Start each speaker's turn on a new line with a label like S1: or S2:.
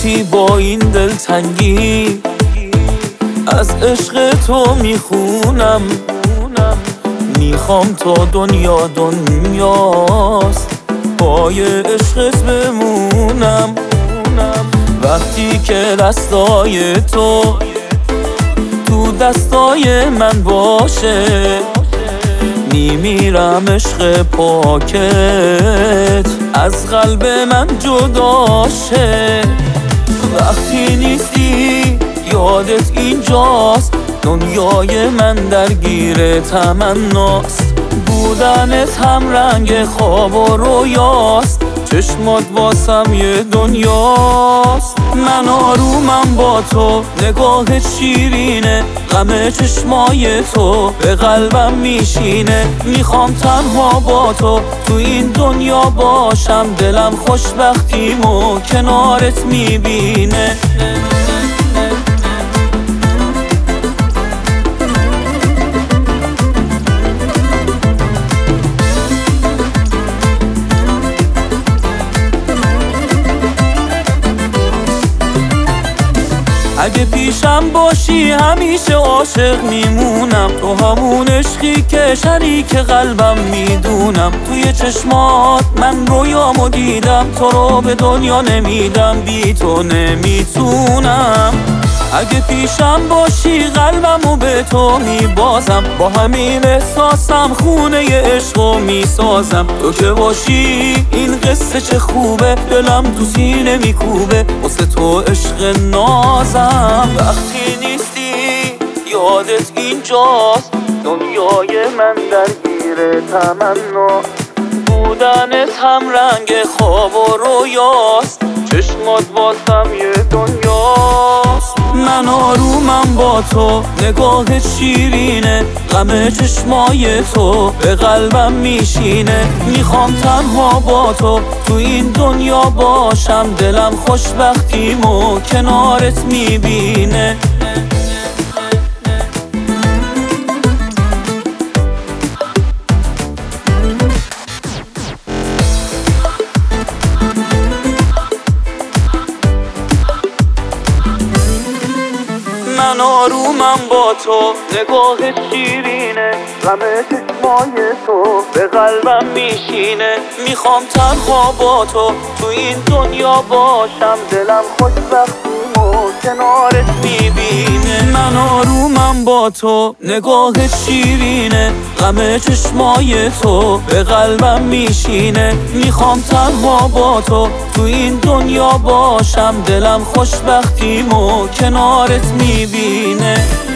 S1: وقتی با این دلتنگی از عشق تو میخونم، میخوام تا دنیا دنیاست پای عشقت بمونم. وقتی که دستای تو دستای من باشه میمیرم عشق پاکت از قلب من جداشه. وقتی نیستی یادت اینجاست، دنیای من درگیر تمناست. بودنت هم رنگ خواب و رویاست، چشمات واسم یه دنیاست. من آرومم با تو، نگاهت شیرینه، غم چشمای تو به قلبم میشینه. میخوام تنها با تو این دنیا باشم، دلم خوشبختیمو کنارت میبینه. اگه پیشم باشی همیشه عاشق میمونم، تو همون عشقی که شریک قلبم میدونم. توی چشمات من رویامو دیدم، تو رو به دنیا نمیدم، بی تو نمیتونم. اگه پیشم باشی قلبمو به تو میبازم، با همین احساسم خونه عشقو میسازم. تو که باشی این قصه چه خوبه، دلم تو سینه میکوبه واسه تو عشق نازم. وقتی نیستی یادت اینجاست، دنیای من درگیر تمنا. بودنت هم رنگ خواب و رویاست، چشمات واسم یه دنیاست. من آرومم با تو، نگاهت شیرینه، غم چشمای تو به قلبم میشینه. میخوام تنها با تو این دنیا باشم، دلم خوشبختیمو کنارت میبینه. من آرومم با تو، نگاهت شیرینه، غم چشمای تو به قلبم میشینه. میخوام تنها با تو این دنیا باشم، دلم خوشبختیمو کنارت میبینه. من آرومم با تو، نگاهت شیرینه، غم چشمای تو به قلبم میشینه. میخوام تنها با تو این دنیا باشم، دلم خوشبختیمو کنارت میبینه.